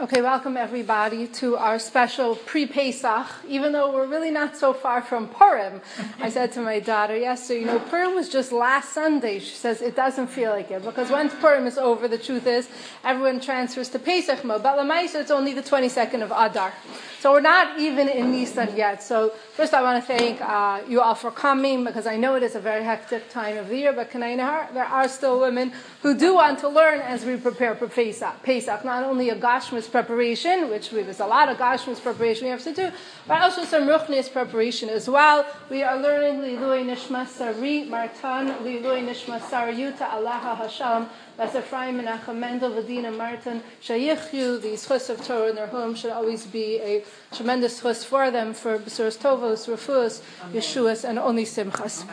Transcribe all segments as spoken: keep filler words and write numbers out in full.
Okay, welcome everybody to our special pre-Pesach, even though we're really not so far from Purim. I said to my daughter yesterday, you know, Purim was just last Sunday. She says it doesn't feel like it, because once Purim is over, the truth is, everyone transfers to Pesach mode. But Lamaisa, it's only the twenty-second of Adar. So we're not even in Nisan yet. So first I want to thank uh, you all for coming, because I know it is a very hectic time of the year, but can I know there are still women who do want to learn as we prepare for Pesach. Pesach, not only a Gashmis preparation, which there's a lot of Gashmis preparation we have to do, but also some Ruchnis preparation as well. We are learning Lilui Nishma Sari Martan, Lilui Nishma Sarayuta Allaha Hashalom, Bas Ephraim Menachem Mendel, Vadina Martin, Shayichyu, the schus of Torah in their home should always be a tremendous schus for them, for Besuras Tovos, Refuas, Yeshuas, and only Simchas.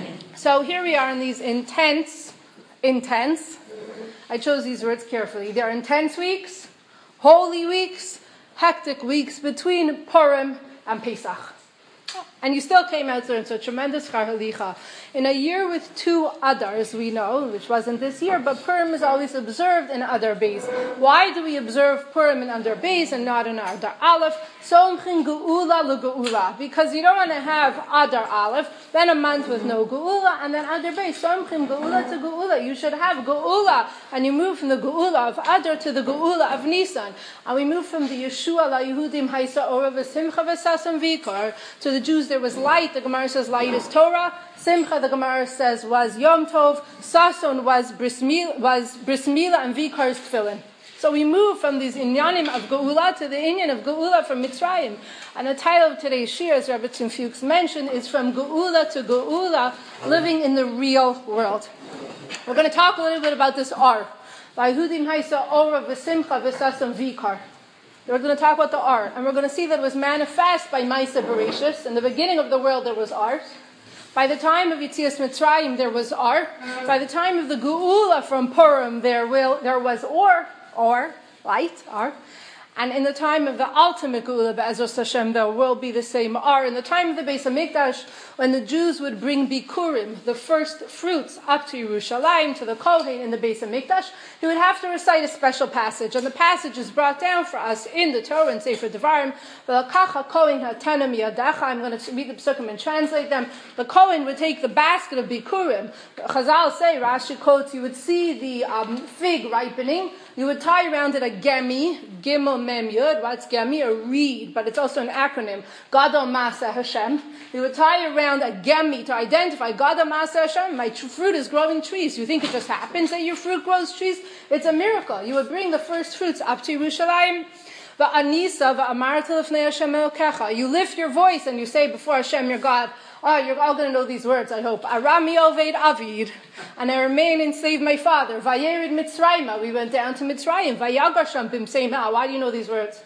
So here we are in these intense, intense, I chose these words carefully, they are intense weeks, holy weeks, hectic weeks between Purim and Pesach. And you still came out there in such tremendous Char Halicha. In a year with two Adars, we know, which wasn't this year, but Purim is always observed in Adar Beis. Why do we observe Purim in Adar Beis and not in Adar Aleph? Somchin Geula L'Geula. Because you don't want to have Adar Aleph, then a month with no Geula, and then Adar Beis. Somchin Geula to Geula. You should have Geula, and you move from the Geula of Adar to the Geula of Nisan. And we move from the Yeshua La Yehudim Haisa Ora V'Simcha V'Sasam Vikar to the Jews. There was light. The Gemara says light is Torah. Simcha, the Gemara says, was Yom Tov. Sason was Bris Mila, was Bris Mila, and Vikar is Tefillin. So we move from these inyanim of Geula to the inyan of Geula from Mitzrayim. And the title of today's shir, as Rebbe Tzim Fuchs mentioned, is From Geula to Geula, living in the real world. We're going to talk a little bit about this R. Vayehudim Haisa Ora V'Simcha V'Sasam Vikar. We're going to talk about the R, and we're going to see that it was manifest by Maisa Bereshis. In the beginning of the world, there was R. By the time of Yetzias Mitzrayim, there was R. By the time of the Geula from Purim, there will there was Or, Or, light, R. And in the time of the ultimate Geula, Be'ezras Hashem, there will be the same R. In the time of the Beis HaMikdash, when the Jews would bring Bikurim, the first fruits, up to Yerushalayim, to the Kohen in the Beis HaMikdash, he would have to recite a special passage. And the passage is brought down for us in the Torah and Sefer Devarim. V'lakacha Kohen hatanam yadacha. I'm going to read the psukim and translate them. The Kohen would take the basket of Bikurim. Chazal say, Rashi quotes, you would see the um, fig ripening. You would tie around it a gemi, gimel mem yud. What's gemi? A reed, but it's also an acronym. Gadol Masa Hashem. You would tie around a gemi to identify Gadol Masa Hashem. My tr- fruit is growing trees. You think it just happens that your fruit grows trees? It's a miracle. You would bring the first fruits up to Yerushalayim. Va'anisa va'amarta l'fnei Hashem Elokecha. You lift your voice and you say before Hashem your God. Oh, you're all going to know these words, I hope. Arami Oved Avid, and I remain and save my father. Vayerid Mitzrayim, we went down to Mitzrayim. Vayagar Sham Bimseima. Why do you know these words?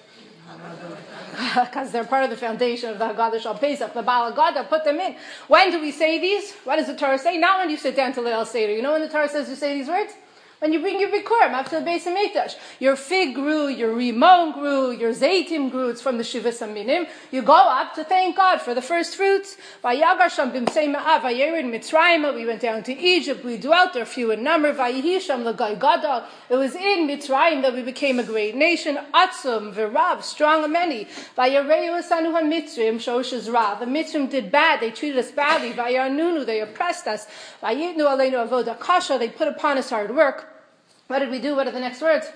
Because they're part of the foundation of the Haggadah Shal Pesach. The Baal Haggadah put them in. When do we say these? What does the Torah say? Not when you sit down to Leil Seder. You know when the Torah says you say these words? When you bring your Bikurim up to the Beis HaMikdash. Your fig grew, your rimon grew, your zaytim grew. It's from the Shivas Aminim. You go up to thank God for the first fruits. Vayagar Sham Bimsei Ma'av Vayerid Mitzrayim. We went down to Egypt. We dwelt there, few in number. Vayihi Sham L'Gai Gadol. It was in Mitzrayim that we became a great nation. Atzum V'Rav, strong and many. Vayareu Asanu HaMitzrim Shoshes Rav. The Mitzrim did bad. They treated us badly. Vayarnunu, they oppressed us. Vayitnu Aleinu Avoda Kasha. They put upon us hard work. What did we do? What are the next words?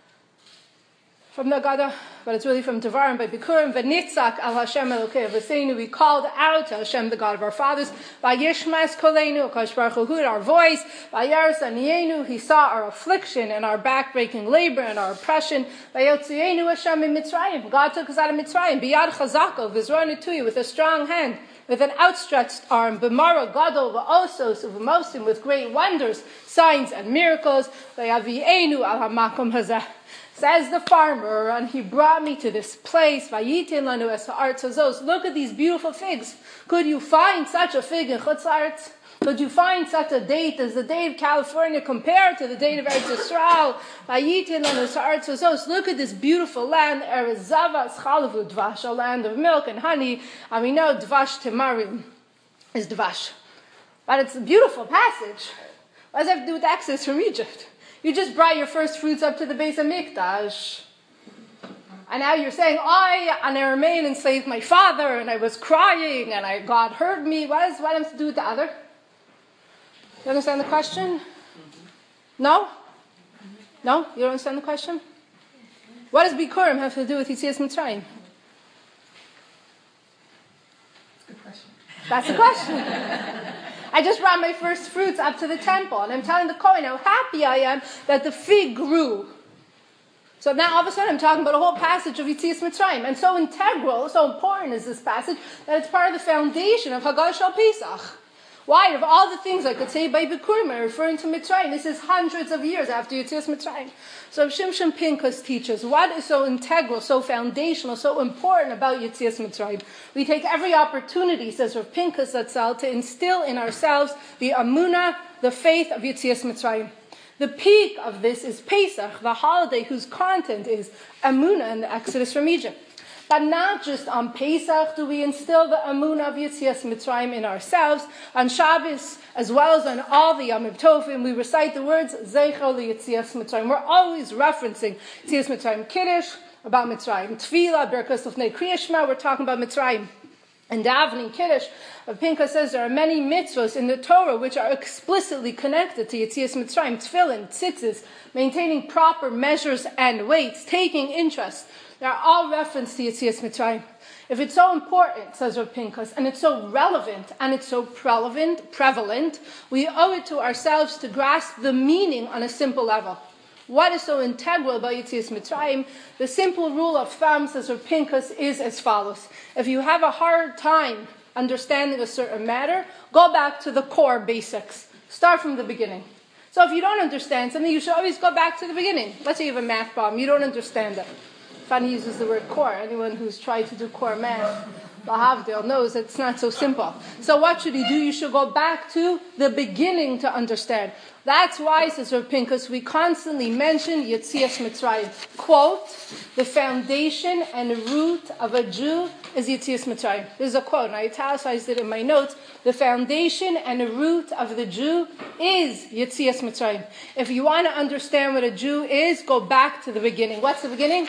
From the Gada, but it's really from Devarim by Bikurim. V'nitzak al Hashem Elokei V'seinu. We called out to Hashem, the God of our fathers. V'yishmas koleinu. Akash Baruch Hu heard our voice. V'yaris aniyenu. He saw our affliction and our backbreaking labor and our oppression. V'yotzienu Hashem in Mitzrayim. God took us out of Mitzrayim. Biyad chazako v'zronu tuyu, with a strong hand, with an outstretched arm, b'mara gadol v'osos u'v'mosim, with great wonders, signs and miracles. V'yavienu al hamakom hazeh. Says the farmer, and he brought me to this place. Vayitin lanu es ha'aretz hazos. Look at these beautiful figs. Could you find such a fig in Chutz La'aretz? Could you find such a date as the date of California compared to the date of Eretz Yisrael? Vayitin lanu es ha'aretz hazos. Look at this beautiful land, Eretz Zava Schalavu Dvash, a land of milk and honey. And we know Dvash Temarim is Dvash. But it's a beautiful passage. What does that have to do with access from Egypt? You just brought your first fruits up to the Beis HaMikdash. And now you're saying, I, an Aramean, enslaved my father, and I was crying, and I, God heard me. What does what have to do with the other? You understand the question? No? No? You don't understand the question? What does Bikurim have to do with Yetzias Mitzrayim? That's the question. I just brought my first fruits up to the temple, and I'm telling the Kohen how happy I am that the fig grew. So now all of a sudden I'm talking about a whole passage of Yetzias Mitzrayim, and so integral, so important is this passage that it's part of the foundation of Haggadah Shal Pesach. Why? Of all the things I could say by Bikurim, referring to Mitzrayim, this is hundreds of years after Yetzias Mitzrayim. So Shimshon Pinchas teaches what is so integral, so foundational, so important about Yetzias Mitzrayim. We take every opportunity, says Rav Pinchas Zatzal, to instill in ourselves the Amunah, the faith of Yetzias Mitzrayim. The peak of this is Pesach, the holiday whose content is Amunah and the Exodus from Egypt. But not just on Pesach do we instill the Amunah of Yetzias Mitzrayim in ourselves. On Shabbos, as well as on all the Yom Tovim, we recite the words Zeicher Yetzias Mitzrayim. We're always referencing Yetzias Mitzrayim Kiddush, about Mitzrayim. Tefillah, Berkos Lefnei Kriya Shema, we're talking about Mitzrayim. And davening Kiddush, Pinchas says there are many mitzvahs in the Torah which are explicitly connected to Yetzias Mitzrayim, tefillin, tzitzis, maintaining proper measures and weights, taking interest. They're all referenced to Yetzias Mitzrayim. If it's so important, says Rav Pinchas, and it's so relevant, and it's so prevalent, prevalent, we owe it to ourselves to grasp the meaning on a simple level. What is so integral about Yetzias Mitzrayim? The simple rule of thumb, says Rav Pinchas, is as follows. If you have a hard time understanding a certain matter, go back to the core basics. Start from the beginning. So if you don't understand something, you should always go back to the beginning. Let's say you have a math problem, you don't understand it. Fanny uses the word core. Anyone who's tried to do core math, Lahavdil, knows it's not so simple. So what should you do? You should go back to the beginning to understand. That's why, says Rav Pinchas, we constantly mention Yetzias Mitzrayim. Quote, the foundation and root of a Jew is Yetzias Mitzrayim. This is a quote, and I italicized it in my notes. The foundation and the root of the Jew is Yetzias Mitzrayim. If you want to understand what a Jew is, go back to the beginning. What's the beginning?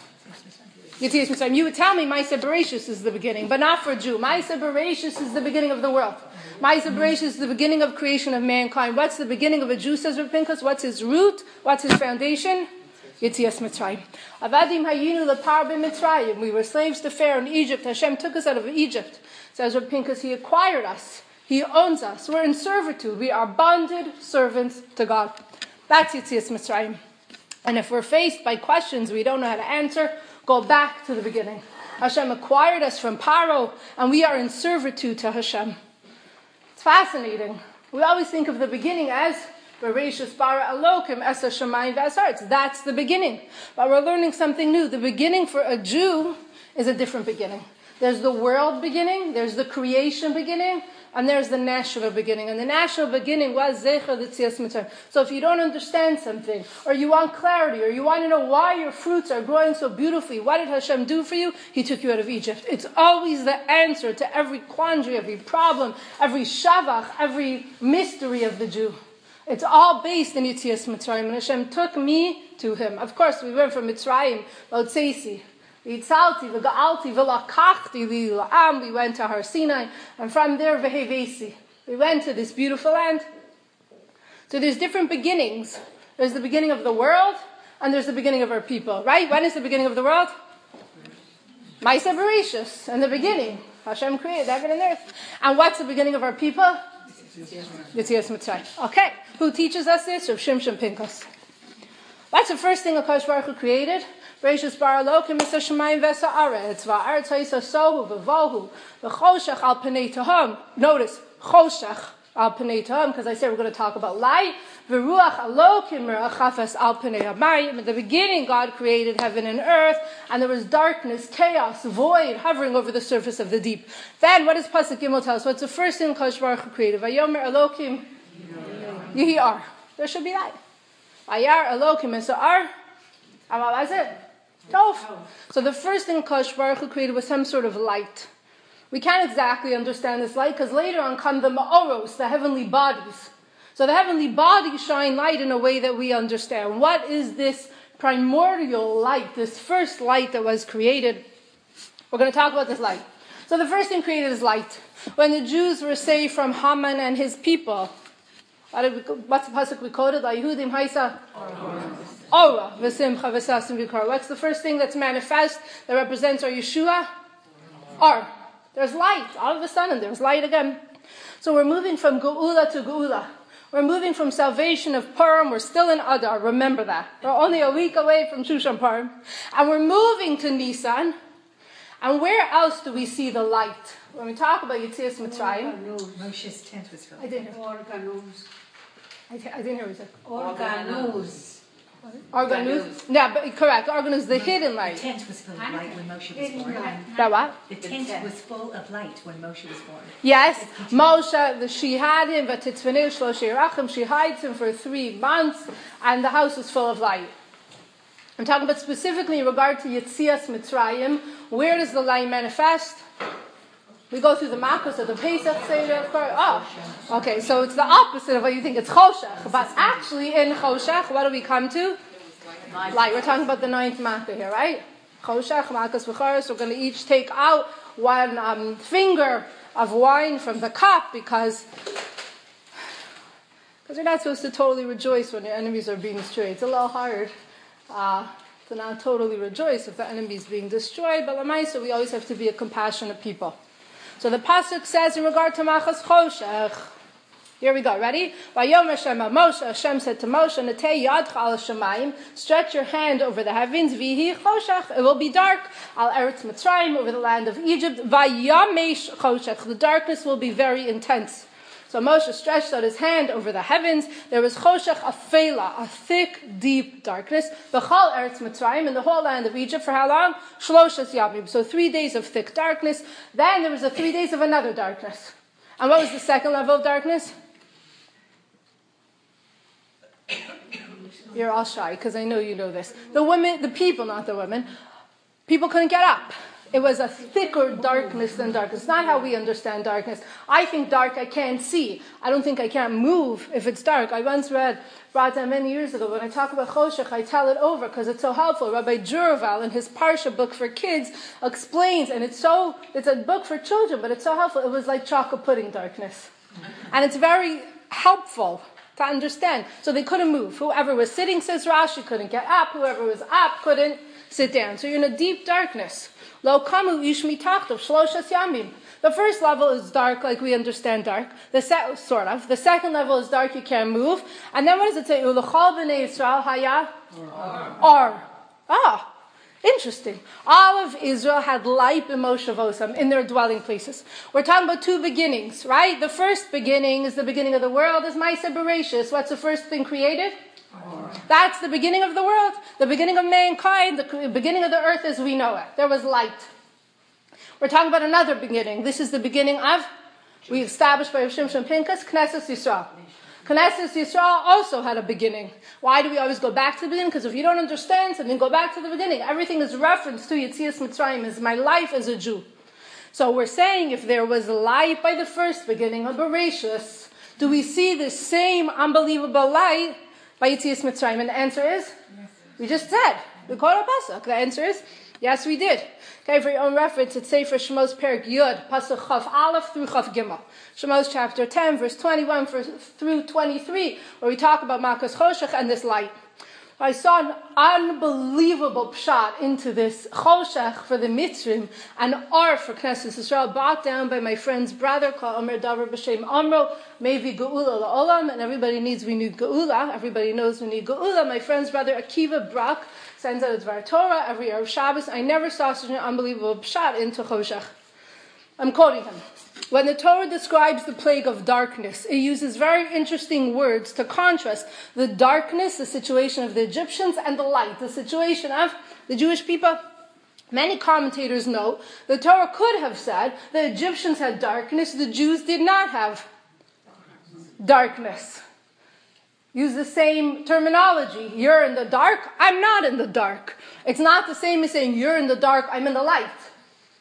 Yetzias Mitzrayim. You would tell me Ma'aseh Bereshis is the beginning, but not for a Jew. Ma'aseh Bereshis is the beginning of the world. Ma'aseh Bereshis is the beginning of creation of mankind. What's the beginning of a Jew, says Rav Pinchas? What's his root? What's his foundation? Yetzias Mitzrayim. Avadim hayinu lepar b'Mitzrayim. We were slaves to Pharaoh in Egypt. Hashem took us out of Egypt. Says Rav Pinchas, He acquired us. He owns us. We're in servitude. We are bonded servants to God. That's Yetzias Mitzrayim. And if we're faced by questions we don't know how to answer, go back to the beginning. Hashem acquired us from Paro, and we are in servitude to Hashem. It's fascinating. We always think of the beginning as Bereshis bara Elokim es hashamayim v'asarets. That's the beginning. But we're learning something new. The beginning for a Jew is a different beginning. There's the world beginning, there's the creation beginning, and there's the national beginning. And the national beginning was Zeicher Yetzias Mitzrayim. So if you don't understand something, or you want clarity, or you want to know why your fruits are growing so beautifully, what did Hashem do for you? He took you out of Egypt. It's always the answer to every quandary, every problem, every shavach, every mystery of the Jew. It's all based in Yetzias Mitzrayim. And Hashem took me to Him. Of course, we went from Mitzrayim, Lotzeisi, Yitzalti, v'ga'alti, v'lakachti, v'la'am. We went to Har Sinai, and from there, v'hevesi. We went to this beautiful land. So there's different beginnings. There's the beginning of the world, and there's the beginning of our people, right? When is the beginning of the world? Ma'aseh Bereshis, in the beginning. Hashem created heaven and earth. And what's the beginning of our people? Yetzias Mitzrayim. Okay, who teaches us this? Rav Shimshon Pinchas. What's the first thing HaKadosh Baruch Hu created? Bereshis bara Elokim es hashamayim v'ha'aretz v'ha'aretz ha'isa sohu v'vohu v'choshech al pnei tehom. Notice, choshech al pnei tehom, because I said we're going to talk about light. V'ruach Elokim merachafes al pnei hamayim. In the beginning, God created heaven and earth, and there was darkness, chaos, void, hovering over the surface of the deep. Then, what does Pasuk Gimel tell us? What's the first thing HaKadosh Baruch Hu created? Vayomer Elokim Yehi Ar. There should be light. Vayar Elokim es ha'ar. And what was it? Tov. So the first thing HaKadosh Baruch Hu created was some sort of light. We can't exactly understand this light because later on come the ma'oros, the heavenly bodies. So the heavenly bodies shine light in a way that we understand. What is this primordial light, this first light that was created. We're going to talk about this light. So the first thing created is light. When the Jews were saved from Haman and his people, what did we, what's the pasuk we quoted? Yehudim Haisa? Ora. V'simcha v'sasim v'kar. What's the first thing that's manifest that represents our Yeshua? Or. There's light. All of a sudden, there's light again. So we're moving from Geula to Geula. We're moving from salvation of Purim. We're still in Adar. Remember that. We're only a week away from Shushan Purim. And we're moving to Nisan. And where else do we see the light? When we talk about Yetzias Mitzrayim. Moshe's tent was filled. I didn't hear. Organuz. I, I didn't hear what you said. Organuz. Organuz? Yeah, but correct. Organuz, the hidden light. The tent was full of light when Moshe was born. That what? The tent was full of light when Moshe was born. Yes, Moshe, the, she had him, but Titzvanil Shloshei Rachim, she hides him for three months, and the house is full of light. I'm talking about specifically in regard to Yetzias Mitzrayim. Where does the light manifest? We go through the Makos of the Pesach Seder, of course. Oh, okay, so it's the opposite of what you think. It's Choshech. But actually in Choshech, what do we come to? Light. We're talking about the ninth Makkah here, right? Choshech, Makos V'charis. We're going to each take out one um, finger of wine from the cup because because you're not supposed to totally rejoice when your enemies are being destroyed. It's a little hard uh, to not totally rejoice if the enemy is being destroyed. But Lamaisa, we always have to be a compassionate people. So the pasuk says in regard to Machas Choshech. Here we go. Ready? Vayom Hashem Moshe. Hashem said to Moshe, "Netei yadcha al shamayim. Stretch your hand over the heavens. Vihi choshech. It will be dark. Al eretz Mitzrayim, over the land of Egypt. Vayamesh choshech. The darkness will be very intense." So Moshe stretched out his hand over the heavens. There was choshech afela, a thick, deep darkness. B'chal eretz Mitzrayim, in the whole land of Egypt, for how long? Shloshes yamim. So three days of thick darkness. Then there was a three days of another darkness. And what was the second level of darkness? You're all shy because I know you know this. The women, the people, not the women, people couldn't get up. It was a thicker darkness than darkness. It's not how we understand darkness. I think dark, I can't see. I don't think I can't move if it's dark. I once read, Rata, many years ago, when I talk about Choshech, I tell it over because it's so helpful. Rabbi Juraval, in his Parsha book for kids, explains, and it's so, it's a book for children, but it's so helpful. It was like chocolate pudding darkness. And it's very helpful to understand. So they couldn't move. Whoever was sitting, says Rashi, couldn't get up. Whoever was up couldn't sit down. So you're in a deep darkness. Lo kamu ish mitachtov shloshes yamim. The first level is dark, like we understand dark. The se- sort of. The second level is dark, you can't move. And then what does it say? Ulechal b'nei Yisrael haya or. Ah, interesting. All of Israel had light b'moshevosam in their dwelling places. We're talking about two beginnings, right? The first beginning is the beginning of the world, is Maaseh Bereshis. What's the first thing created? That's the beginning of the world, the beginning of mankind, the beginning of the earth as we know it. There was light. We're talking about another beginning. This is the beginning of, we established by Rav Shimshon Pinkas, Knesset Yisrael. Knesset Yisrael also had a beginning. Why do we always go back to the beginning? Because if you don't understand something, go back to the beginning. Everything is referenced to Yetzias Mitzrayim, is my life as a Jew. So we're saying if there was light by the first beginning of Bereshis, do we see the same unbelievable light by Yetzias Mitzrayim? And the answer is, yes. We just said, we call it a pasuk. The answer is, yes, we did. Okay, for your own reference, it's Sefer Shemos Perik Yud, pasuk Chav Aleph through Chav Gimel. Shemos chapter ten, verse twenty-one through twenty-three, where we talk about Makas Choshech and this light. I saw an unbelievable pshat into this Choshech for the Mitzrim and Or for Knesset Yisrael, brought down by my friend's brother called Omer Davar B'Shem Amro, maybe Geula La'olam, and everybody needs, we need Geula, everybody knows we need Geula. My friend's brother Akiva Brak sends out a Dvar Torah every Erev Shabbos. I never saw such an unbelievable pshat into Choshech. I'm quoting him. When the Torah describes the plague of darkness, it uses very interesting words to contrast the darkness, the situation of the Egyptians, and the light, the situation of the Jewish people. Many commentators note the Torah could have said the Egyptians had darkness, the Jews did not have darkness. Use the same terminology. You're in the dark, I'm not in the dark. It's not the same as saying you're in the dark, I'm in the light.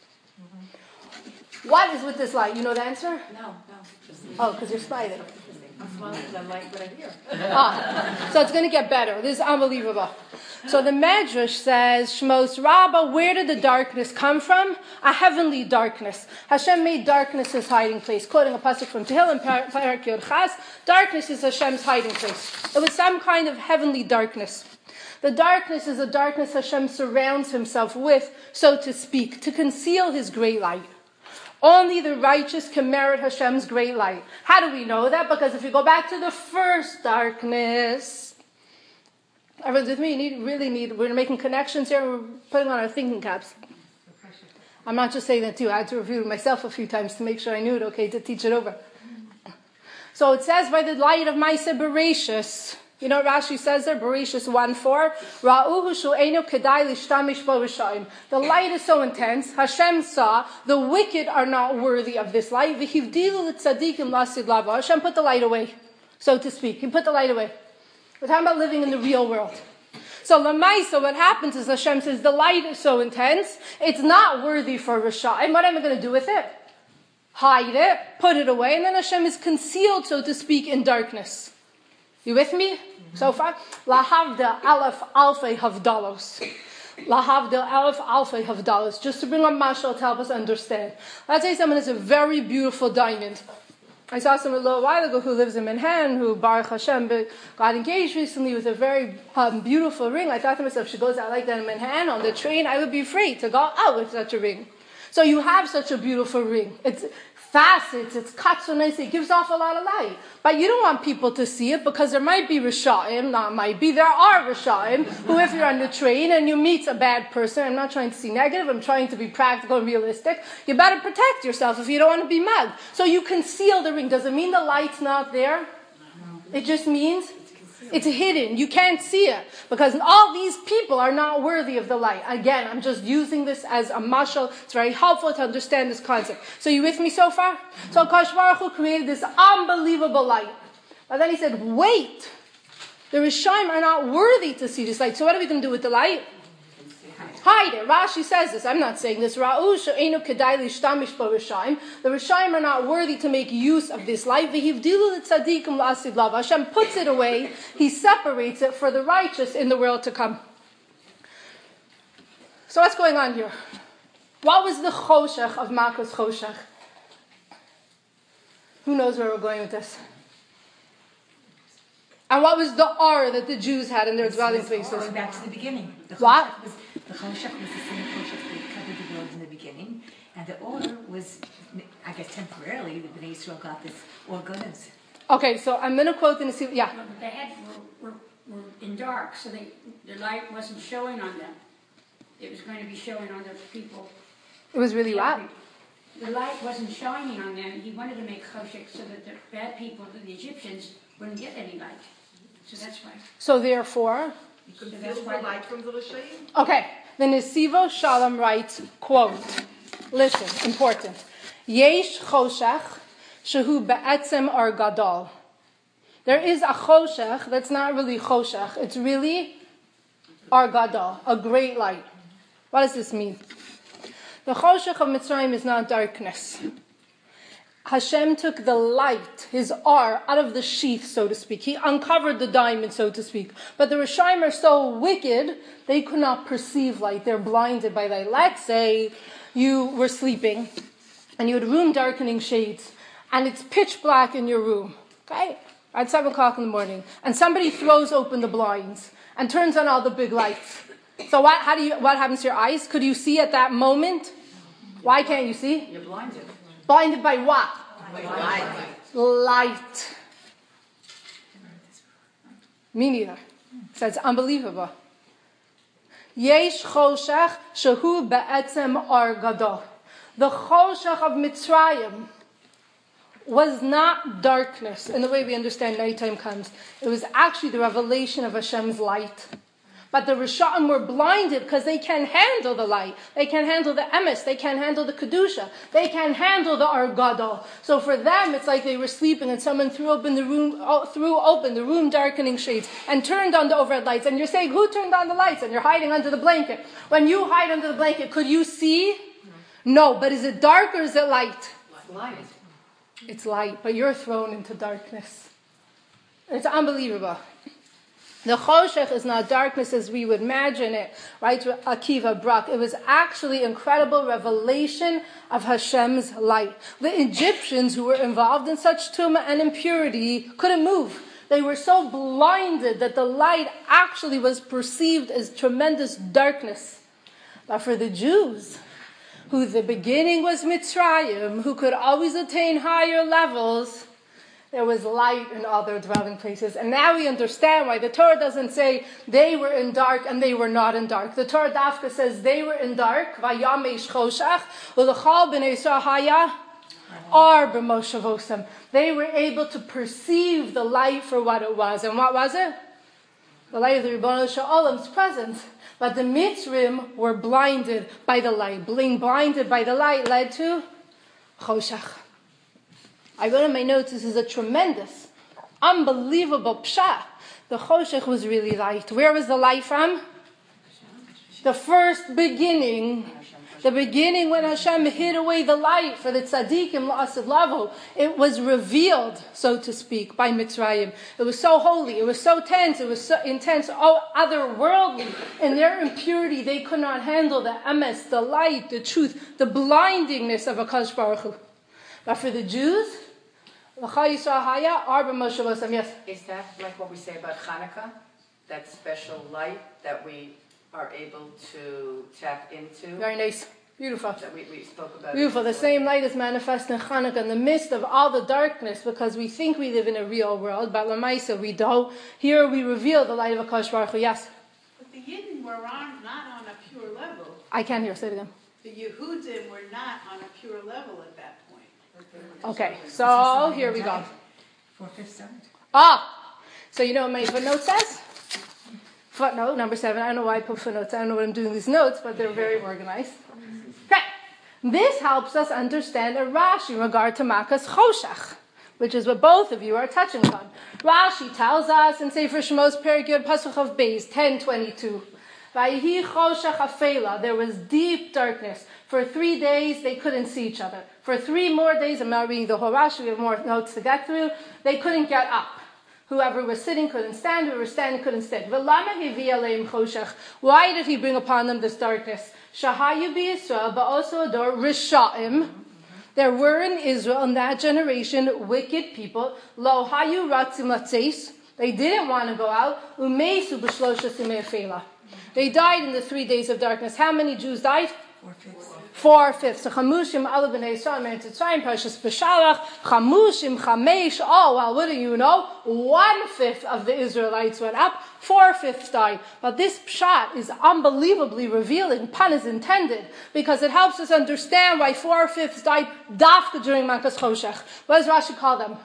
What is with this light? You know the answer? No, no. Oh, because you're smiling. I'm smiling because I like what I hear. Ah, so it's going to get better. This is unbelievable. So the Medrash says, Shmos Rabbah, where did the darkness come from? A heavenly darkness. Hashem made darkness his hiding place. Quoting a pasuk from Tehillim, Parak Yod Chas, darkness is Hashem's hiding place. It was some kind of heavenly darkness. The darkness is a darkness Hashem surrounds himself with, so to speak, to conceal his great light. Only the righteous can merit Hashem's great light. How do we know that? Because if you go back to the first darkness, everyone's with me, you need, really need, we're making connections here, we're putting on our thinking caps. I'm not just saying that too, I had to review it myself a few times to make sure I knew it okay to teach it over. So it says, by the light of Maaseh Bereshis, you know what Rashi says there? Bereshis one four. Ra'uhu shu'enu kedai lishtamish bo rishayim. The light is so intense. Hashem saw the wicked are not worthy of this light. V'hivdilu l'tzadikim lasid lava. Hashem put the light away, so to speak. He put the light away. We're talking about living in the real world. So Lamaisa, what happens is Hashem says the light is so intense, it's not worthy for Rishayim. What am I going to do with it? Hide it, put it away, and then Hashem is concealed, so to speak, in darkness. You with me? Mm-hmm. So far? Lahavda alef alfei havdalos. Lahavda alef alfei havdalos. Just to bring up mashal to help us understand. Let's say someone has a very beautiful diamond. I saw someone a little while ago who lives in Manhattan, who, Baruch Hashem, got engaged recently with a very um, beautiful ring. I thought to myself, if she goes out like that in Manhattan on the train, I would be afraid to go out with such a ring. So you have such a beautiful ring. It's facets, it's cut so nicely, it gives off a lot of light. But you don't want people to see it because there might be Risha'im, not might be, there are Risha'im, who if you're on the train and you meet a bad person, I'm not trying to see negative, I'm trying to be practical and realistic, you better protect yourself if you don't want to be mugged. So you conceal the ring. Does it mean the light's not there? It just means it's hidden. You can't see it because all these people are not worthy of the light. Again, I'm just using this as a mashal. It's very helpful to understand this concept. So you with me so far? So Akash Baruch Hu created this unbelievable light. But then he said, wait, the Rishayim are not worthy to see this light. So what are we going to do with the light? Hide it. Rashi says this. I'm not saying this. The Rishayim are not worthy to make use of this light. Hashem puts it away. He separates it for the righteous in the world to come. So what's going on here? What was the choshech of Malchus Choshech? Who knows where we're going with this? And what was the R that the Jews had in their dwelling places? Going back to the beginning. The what? Was, the choshech was the same choshech that covered the world in the beginning. And the order was, I guess temporarily, the Bnei Yisrael got this organus. Okay, so I'm going to quote in the... Yeah. Well, the heads were, were, were in dark, so they, the light wasn't showing on them. It was going to be showing on the people. It was really what? The light wasn't shining on them. He wanted to make choshech so that the bad people, the Egyptians, wouldn't get any light. So that's why. So therefore... You could feel the light from the Rishayim? Okay, the Nesivo Shalom writes, quote, listen, important. Yesh choshech shehu be'etzem ar gadol. There is a choshech that's not really choshech. It's really ar gadol, a great light. What does this mean? The choshech of Mitzrayim is not darkness. Hashem took the light, his R, out of the sheath, so to speak. He uncovered the diamond, so to speak. But the Rishayim are so wicked, they could not perceive light. They're blinded by light. Let's say you were sleeping, and you had room darkening shades, and it's pitch black in your room, okay? At seven o'clock in the morning. And somebody throws open the blinds, and turns on all the big lights. So what, how do you, what happens to your eyes? Could you see at that moment? Why can't you see? You're blinded. Blinded by what? Light. Light. Me neither. So it's unbelievable. Yesh choshech shehu be'etzem ar gadol. The choshech of Mitzrayim was not darkness in the way we understand nighttime comes. It was actually the revelation of Hashem's light. But the Risha'im were blinded because they can't handle the light. They can't handle the emes. They can't handle the kedusha. They can't handle the ar gadol. So for them, it's like they were sleeping and someone threw open the room, threw open the room darkening shades and turned on the overhead lights. And you're saying, who turned on the lights? And you're hiding under the blanket. When you hide under the blanket, could you see? No. But is it dark or is it light? Light. It's light, but you're thrown into darkness. It's unbelievable. The choshech is not darkness as we would imagine it, right? Akiva Brak. It was actually incredible revelation of Hashem's light. The Egyptians who were involved in such tumah and impurity couldn't move. They were so blinded that the light actually was perceived as tremendous darkness. But for the Jews, who the beginning was Mitzrayim, who could always attain higher levels, there was light in all their dwelling places. And now we understand why the Torah doesn't say they were in dark and they were not in dark. The Torah Dafka says they were in dark, Vayamesh choshach, Ulechal b'nei Yisrael haya ar b'moshavosam. They were able to perceive the light for what it was. And what was it? The light of the Ribono Shel Olam's presence. But the Mitzrim were blinded by the light. Being blinded by the light led to choshach. I wrote in my notes, this is a tremendous, unbelievable pshat. The choshech was really light. Where was the light from? The first beginning. The beginning when Hashem hid away the light for the tzaddikim la'asad lavo. It was revealed, so to speak, by Mitzrayim. It was so holy. It was so tense. It was so intense. Oh, otherworldly. In their impurity, they could not handle the emes, the light, the truth, the blindingness of HaKadosh Baruch Hu. But for the Jews, yes. Is that like what we say about Hanukkah? That special light that we are able to tap into? Very nice. Beautiful. That we, we spoke about. Beautiful. The same light is manifest in Hanukkah in the midst of all the darkness because we think we live in a real world, but Lamaisa we don't. Here we reveal the light of HaKadosh Baruch Hu. Yes? But the Yidden were on, not on a pure level. I can't hear. Say it again. The Yehudim were not on a pure level at that point. Okay, so here we go. Four-fifths died. Ah! So you know what my footnote says? Footnote number seven. I don't know why I put footnotes. I don't know what I'm doing with these notes, but they're very organized. Okay. This helps us understand a Rashi in regard to Makas Choshech, which is what both of you are touching on. Rashi tells us in Sefer Shemos Perek Yod Pasuk of Beis ten twenty-two. Vayihi Choshech Afela. There was deep darkness. For three days, they couldn't see each other. For three more days, I'm not reading the whole Rashi, we have more notes to get through, they couldn't get up. Whoever was sitting couldn't stand, whoever was standing couldn't stand. Why did he bring upon them this darkness? Shahayu b'Yisrael ba'oso ador risha'im. There were in Israel in that generation wicked people. Lo hayu ratzim latzeis. They didn't want to go out. Umeisu b'shlosha simei afela. They died in the three days of darkness. How many Jews died? Four-fifths. Four-fifths. So chamushim ala b'nei Yisrael meant to try and precious b'shalach. Chamushim chamesh. Oh, well, what do you know? One-fifth of the Israelites went up. Four-fifths died. But this pshat is unbelievably revealing. Pun is intended. Because it helps us understand why four-fifths died dafka during Makas Choshech. What does Rashi call them?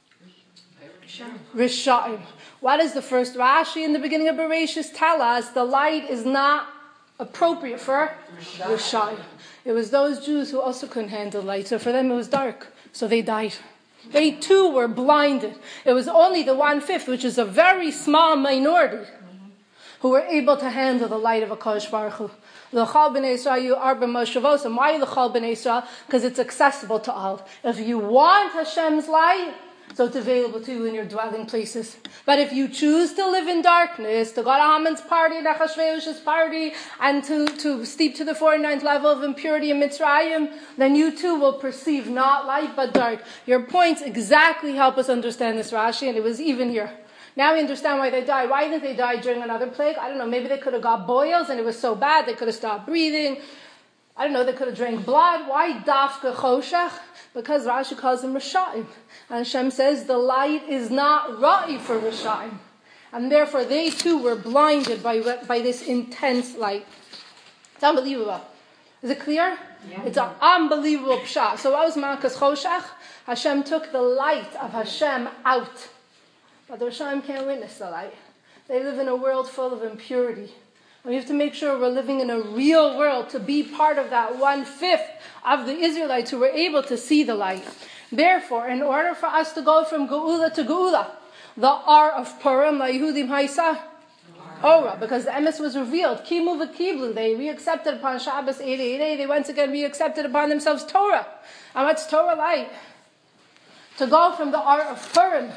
Risha'im. What does the first Rashi in the beginning of Bereshis tell us? The light is not appropriate for Risha'im. It was those Jews who also couldn't handle light, so for them it was dark, so they died. They too were blinded. It was only the one-fifth, which is a very small minority, who were able to handle the light of HaKadosh Baruch Hu. L'chal b'nei Yisrael arba moshavos. And why l'chal b'nei Yisrael? Because it's accessible to all. If you want Hashem's light, so it's available to you in your dwelling places. But if you choose to live in darkness, to go to Haman's party, and Achashverosh's party, and to, to steep to the forty-ninth level of impurity in Mitzrayim, then you too will perceive not light but dark. Your points exactly help us understand this Rashi, and it was even here. Now we understand why they died. Why didn't they die during another plague? I don't know. Maybe they could have got boils and it was so bad they could have stopped breathing. I don't know. They could have drank blood. Why dafka choshech? Because Rashi calls them Risha'im. And Hashem says the light is not ra'i for Risha'im. And therefore they too were blinded by, by this intense light. It's unbelievable. Is it clear? Yeah. It's an unbelievable pshat. So what was Makas Choshech? Hashem took the light of Hashem out. But the Risha'im can't witness the light. They live in a world full of impurity. And we have to make sure we're living in a real world to be part of that one-fifth of the Israelites who were able to see the light. Therefore, in order for us to go from Geula to Geula, the R of Purim, La Yehudim Haisa, Ora, because the emes was revealed. Kimu v'kiblu, they re-accepted upon Shabbos eight eighty-eight, they once again re-accepted upon themselves Torah. And what's Torah like? To go from the R of Purim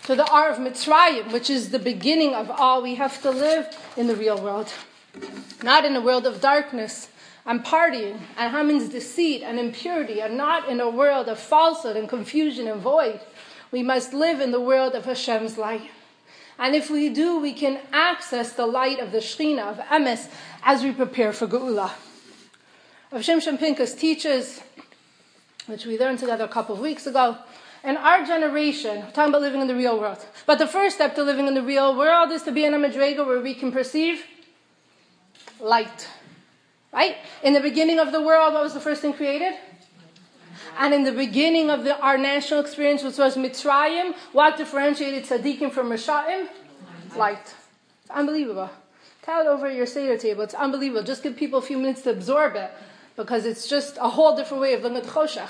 to the Ar of Mitzrayim, which is the beginning of all. We have to live in the real world, not in a world of darkness and partying and Haman's deceit and impurity, and not in a world of falsehood and confusion and void. We must live in the world of Hashem's light. And if we do, we can access the light of the Shekhinah, of Emes, as we prepare for Geula. Rav Shimshon Pinkus teaches, which we learned together a couple of weeks ago, in our generation, we're talking about living in the real world. But the first step to living in the real world is to be in a madrega where we can perceive light. Right? In the beginning of the world, what was the first thing created? And in the beginning of the, our national experience, which was Mitzrayim, what differentiated tzaddikim from Risha'im? Light. It's unbelievable. Tell it over your Seder table. It's unbelievable. Just give people a few minutes to absorb it, because it's just a whole different way of looking at Choshech.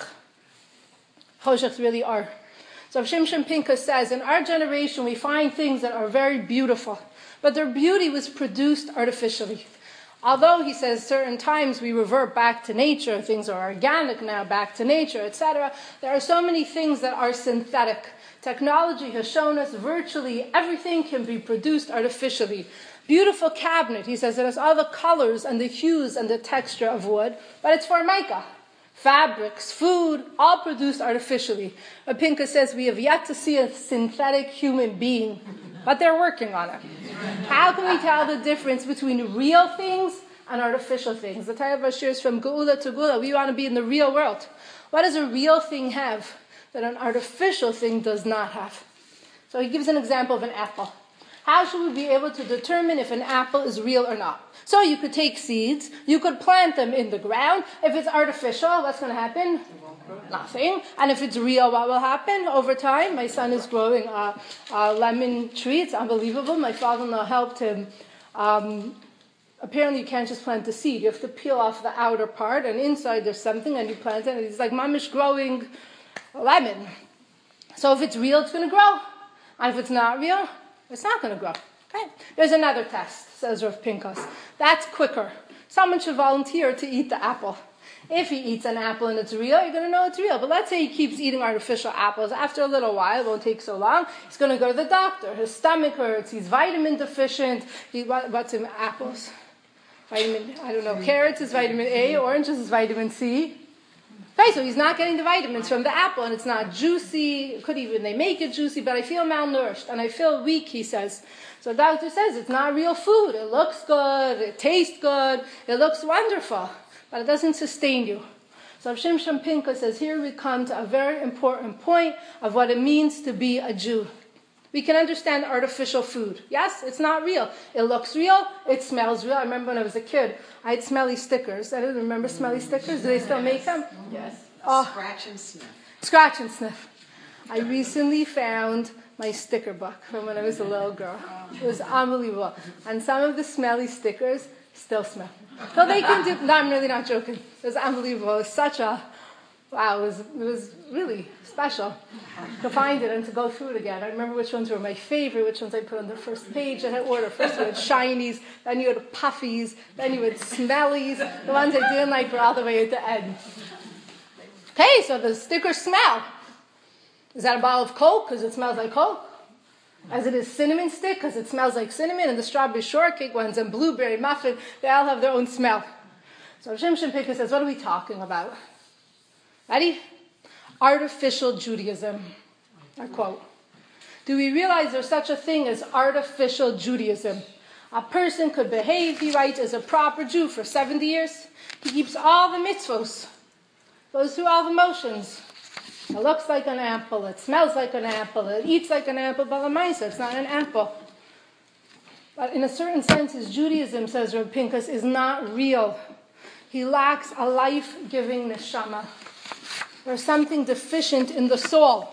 Choshechs really are. So Shimshon Pinkus says, in our generation, we find things that are very beautiful, but their beauty was produced artificially. Although, he says, certain times we revert back to nature, things are organic now, back to nature, et cetera. There are so many things that are synthetic. Technology has shown us virtually everything can be produced artificially. Beautiful cabinet, he says, it has all the colors and the hues and the texture of wood, but it's formica. Fabrics, food, all produced artificially. Pinkus says we have yet to see a synthetic human being, but they're working on it. How can we tell the difference between real things and artificial things? The Taya Bashir is from Geula to Geula. We want to be in the real world. What does a real thing have that an artificial thing does not have? So he gives an example of an apple. How should we be able to determine if an apple is real or not? So you could take seeds, you could plant them in the ground. If it's artificial, what's going to happen? Nothing. And if it's real, what will happen over time? My son is growing a, a lemon tree. It's unbelievable. My father-in-law helped him. Um, apparently, you can't just plant the seed. You have to peel off the outer part, and inside there's something, and you plant it, and it's like mamish growing a lemon. So if it's real, it's going to grow. And if it's not real, it's not going to grow. Okay? There's another test, says Rav Pinkus. That's quicker. Someone should volunteer to eat the apple. If he eats an apple and it's real, you're going to know it's real. But let's say he keeps eating artificial apples. After a little while, it won't take so long, he's going to go to the doctor. His stomach hurts. He's vitamin deficient. He, what, what's in apples? Vitamin, I don't know. Carrots is vitamin A. Oranges is vitamin C. Okay, so he's not getting the vitamins from the apple, and it's not juicy. Could even they make it juicy, but I feel malnourished, and I feel weak, he says. So the doctor says it's not real food. It looks good. It tastes good. It looks wonderful. But it doesn't sustain you. So Shimshon Pinkus says, here we come to a very important point of what it means to be a Jew. We can understand artificial food. Yes, it's not real. It looks real. It smells real. I remember when I was a kid, I had smelly stickers. I didn't remember smelly stickers. Do they still make them? Yes. Oh, Scratch and sniff. Scratch and sniff. I recently found my sticker book from when I was a little girl. It was unbelievable. And some of the smelly stickers still smell. So they can do, no, I'm really not joking. It was unbelievable. It was such a, wow, it was, it was really special to find it and to go through it again. I remember which ones were my favorite, which ones I put on the first page. I had order. First you had shinies, then you had puffies, then you had smellies. The ones I didn't like were all the way at the end. Okay, so the stickers smell. Is that a bottle of Coke because it smells like Coke? As it is cinnamon stick because it smells like cinnamon, and the strawberry shortcake ones and blueberry muffin, they all have their own smell. So Shimshon Pinkus says, what are we talking about? Ready? Artificial Judaism. I quote. Do we realize there's such a thing as artificial Judaism? A person could behave, he writes, as a proper Jew for seventy years. He keeps all the mitzvos, goes through all the motions. It looks like an apple, it smells like an apple, it eats like an apple, but l'maisa, it's not an apple. But in a certain sense, his Judaism, says Rav Pinkus, is not real. He lacks a life-giving neshama. There's something deficient in the soul.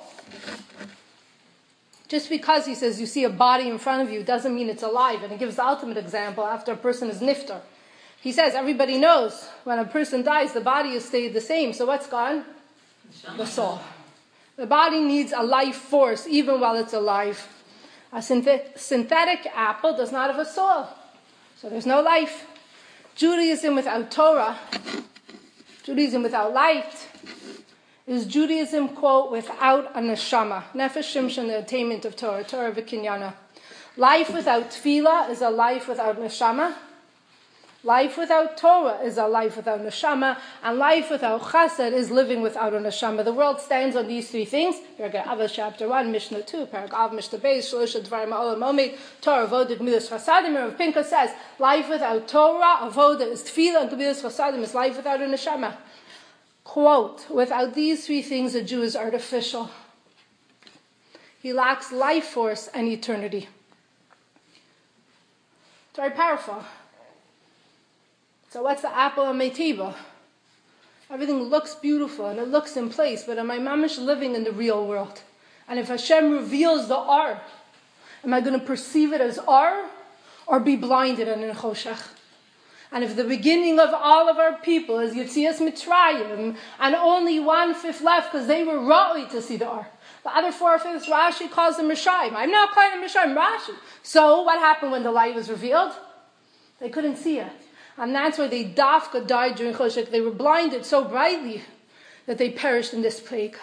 Just because, he says, you see a body in front of you doesn't mean it's alive. And he gives the ultimate example after a person is niftar. He says everybody knows when a person dies, the body has stayed the same. So what's gone? The soul. The body needs a life force even while it's alive. A synth- synthetic apple does not have a soul. So there's no life. Judaism without Torah, Judaism without light, is Judaism, quote, without a neshama. Nefesh Shimshon, the attainment of Torah, Torah v'kinyana. Life without tefillah is a life without neshama. Life without Torah is a life without neshama, and life without chesed is living without a neshama. The world stands on these three things. Perek Avos chapter one, Mishnah two, Perek Av Mishnah Beis, Shlosh Dvarim Ha'olam Omed, Torah, Avodah, Gemilas Chasadim. Rav Pinchas says, life without Torah, Avodah is tefillah, and Gemilas Chasadim is life without a neshama. Quote, without these three things, a Jew is artificial. He lacks life force and eternity. It's very powerful. So what's the apple on my table? Everything looks beautiful and it looks in place, but am I mamish living in the real world? And if Hashem reveals the R, am I going to perceive it as R or be blinded and in choshech? And if the beginning of all of our people is Yetzias Mitzrayim, and only one-fifth left because they were ra'oi to see the R. The other four-fifths, Rashi calls them Rishayim. I'm not calling them Rishayim, Rashi. So what happened when the light was revealed? They couldn't see it. And that's why they dafka died during Choshech. They were blinded so brightly that they perished in this plague.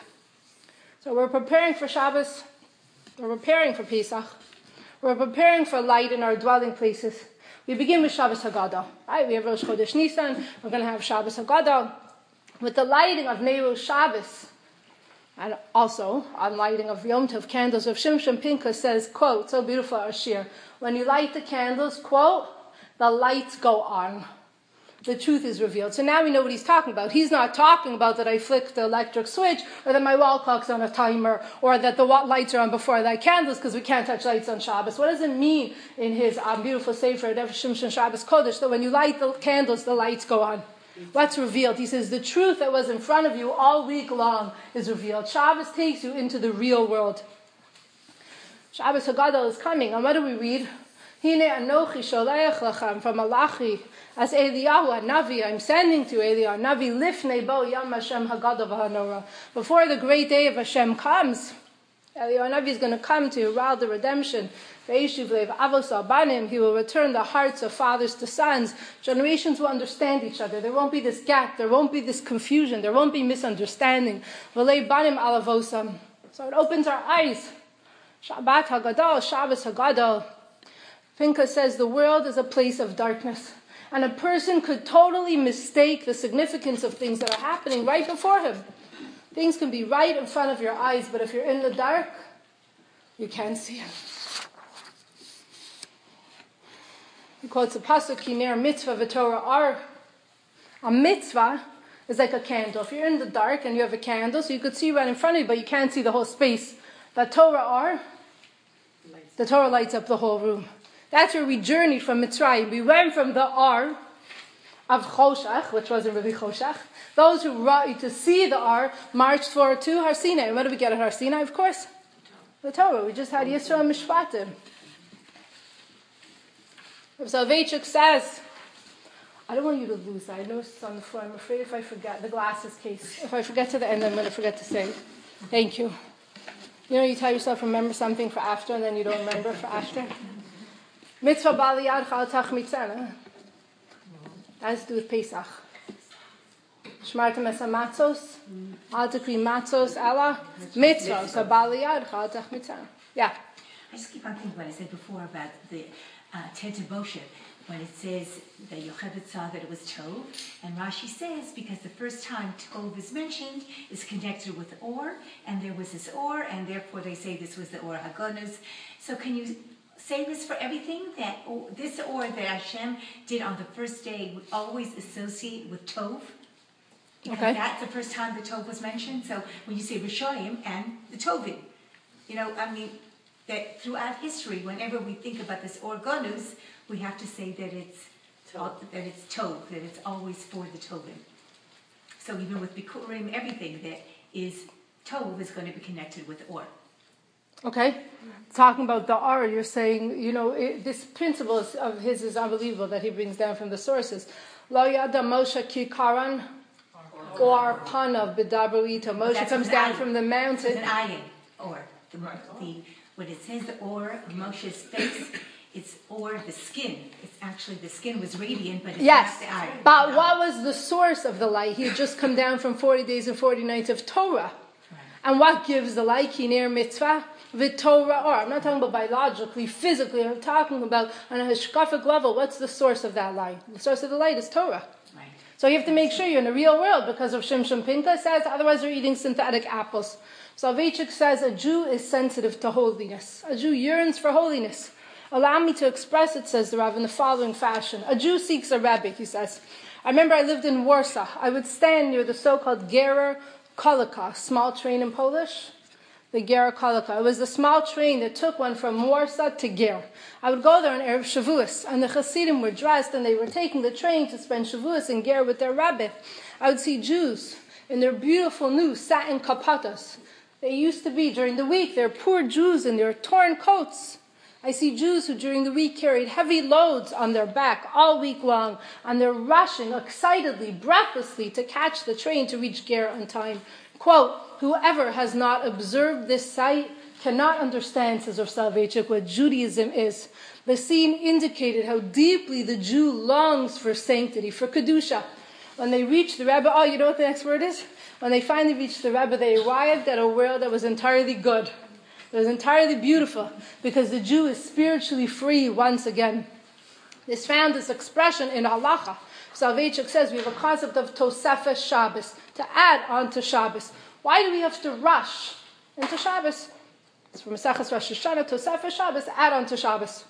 So we're preparing for Shabbos. We're preparing for Pesach. We're preparing for light in our dwelling places. We begin with Shabbos Haggadah. Right? We have Rosh Chodesh Nisan. We're going to have Shabbos Haggadah. With the lighting of Neiros Shabbos, and also on lighting of Yom Tov candles, of Shimshon Pinchas says, quote, so beautiful, Ashir, when you light the candles, quote, the lights go on. The truth is revealed. So now we know what he's talking about. He's not talking about that I flick the electric switch, or that my wall clock's on a timer, or that the lights are on before I light candles, because we can't touch lights on Shabbos. What does it mean in his um, beautiful Sefer, Shimshon Shabbos Kodesh, that when you light the candles, the lights go on? What's revealed? He says the truth that was in front of you all week long is revealed. Shabbos takes you into the real world. Shabbos Haggadah is coming, and what do we read? Hine anochi sholeach lachem, from Malachi, as Eliyahu Navi, I'm sending to Eliyahu Navi, lifnei bo yom Hashem Haggadah v'hanora. Before the great day of Hashem comes, Eliyahu Navi is going to come to herald the redemption. Ve'eshiv lev avos al banim, he will return the hearts of fathers to sons. Generations will understand each other. There won't be this gap. There won't be this confusion. There won't be misunderstanding. V'lei banim alavosam. So it opens our eyes. Shabbat Haggadah, Shabbos Haggadah. Pinchas says the world is a place of darkness. And a person could totally mistake the significance of things that are happening right before him. Things can be right in front of your eyes, but if you're in the dark, you can't see them. He quotes a pasuk, Kiner mitzvah v'torah ar. A mitzvah is like a candle. If you're in the dark and you have a candle, so you could see right in front of you, but you can't see the whole space. That Torah ar, the Torah lights up the whole room. That's where we journeyed from Mitzrayim. We went from the R of Choshech, which wasn't really Choshech. Those who brought to see the R marched forward to Har Sinai. And what did we get at Har Sinai? Of course, the Torah. We just had Yisrael Mishpatim. Soloveitchik says, I don't want you to lose that. I know it's on the floor. I'm afraid if I forget, the glasses case. If I forget to the end, I'm going to forget to say it. Thank you. You know, you tell yourself, remember something for after, and then you don't remember for after. Mitzvah baliyad chaltach mitzana. That has to do with Pesach. Shmartem es matzos, al tekri matzos ela mitzvah. So baliyad chaltach mitzana. Yeah. I just keep on thinking what I said before about the uh, Ted Moshe, when it says that Yocheved saw that it was Tov, and Rashi says because the first time Tov is mentioned is connected with Or, and there was this Or, and therefore they say this was the Or HaGonus. So can you say this for everything, that or, this Or that Hashem did on the first day would always associate with Tov? Because okay. That's the first time the Tov was mentioned. So when you say Rishoyim and the Tovim, you know, I mean, that throughout history, whenever we think about this Orgonus, we have to say that it's Tov. that it's Tov, that it's always for the Tovim. So even with Bikurim, everything that is Tov is going to be connected with Or. Okay, talking about the R, you're saying, you know, it, this principle is, of his is unbelievable that he brings down from the sources. Lo yada Moshe kikaran or panav b'dabruita. Moshe comes down from the mountain. It's an ayin, or the, the when it says the Or of Moshe's face, it's or the skin. It's actually the skin was radiant, but it's Yes, not the eye. but No. what was the source of the light? He had just come down from forty days and forty nights of Torah. And what gives the light? Kiner mitzvah, v'Torah or. I'm not talking about biologically, physically. I'm talking about on a hashkafic level. What's the source of that light? The source of the light is Torah. Right. So you have to make sure you're in the real world because of Shimshon Pinchas says, otherwise you're eating synthetic apples. Soloveitchik says a Jew is sensitive to holiness. A Jew yearns for holiness. Allow me to express it, says the Rav, in the following fashion. A Jew seeks a Rebbe, he says. I remember I lived in Warsaw. I would stand near the so-called Gerer Kolaka, small train in Polish. The Gerer Kolaka. It was a small train that took one from Warsaw to Ger. I would go there on Erev Shavuos, and the Hasidim were dressed, and they were taking the train to spend Shavuos in Ger with their Rebbe. I would see Jews in their beautiful new satin kapatos. They used to be, during the week, they're poor Jews in their torn coats. I see Jews who during the week carried heavy loads on their back all week long, and they're rushing excitedly, breathlessly to catch the train to reach Ger on time. Quote, whoever has not observed this sight cannot understand, says Rav Soloveitchik, what Judaism is. The scene indicated how deeply the Jew longs for sanctity, for Kedusha. When they reached the Rebbe, oh, you know what the next word is? When they finally reached the Rebbe, they arrived at a world that was entirely good. It was entirely beautiful because the Jew is spiritually free once again. This found this expression in halacha. Soloveitchik says we have a concept of Tosefes Shabbos, to add on to Shabbos. Why do we have to rush into Shabbos? It's from Maseches Rosh Hashanah, Tosefes Shabbos, add on to Shabbos.